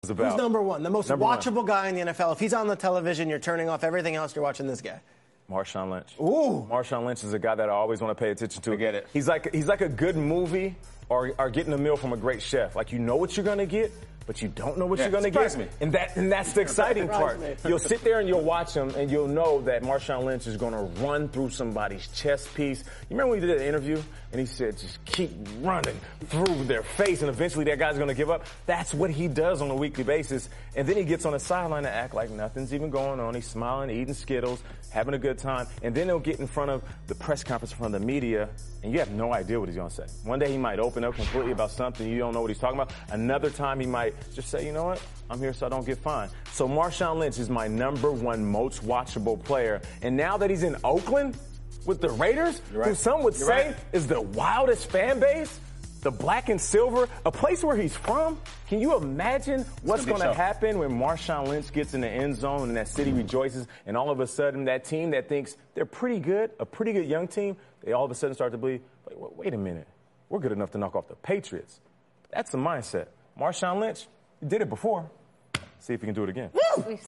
Who's number one? The most Number watchable guy in the NFL. If he's on the television, you're turning off everything else. You're watching this guy. Marshawn Lynch. Ooh. Marshawn Lynch is a guy that I always want to pay attention to. I get it. He's like a good movie or getting a meal from a great chef. Like, you know what you're going to get, but you don't know what you're going to get. Me. And that's the exciting part. You'll sit there and you'll watch him, and you'll know that Marshawn Lynch is going to run through somebody's chest piece. You remember when he did an interview, and he said, just keep running through their face, and eventually that guy's going to give up? That's what he does on a weekly basis. And then he gets on the sideline and act like nothing's even going on. He's smiling, eating Skittles, having a good time. And then he'll get in front of the press conference in front of the media, and you have no idea what he's going to say. One day he might open up completely about something. You don't know what he's talking about. Another time he might just say, you know what? I'm here so I don't get fined. So Marshawn Lynch is my number one most watchable player. And now that he's in Oakland with the Raiders, who some would say is the wildest fan base, the black and silver, a place where he's from. Can you imagine what's going to happen when Marshawn Lynch gets in the end zone and that city rejoices, and all of a sudden that team that thinks they're pretty good, a pretty good young team, they all of a sudden start to believe, wait a minute, we're good enough to knock off the Patriots. That's the mindset. Marshawn Lynch, he did it before. See if he can do it again. Woo!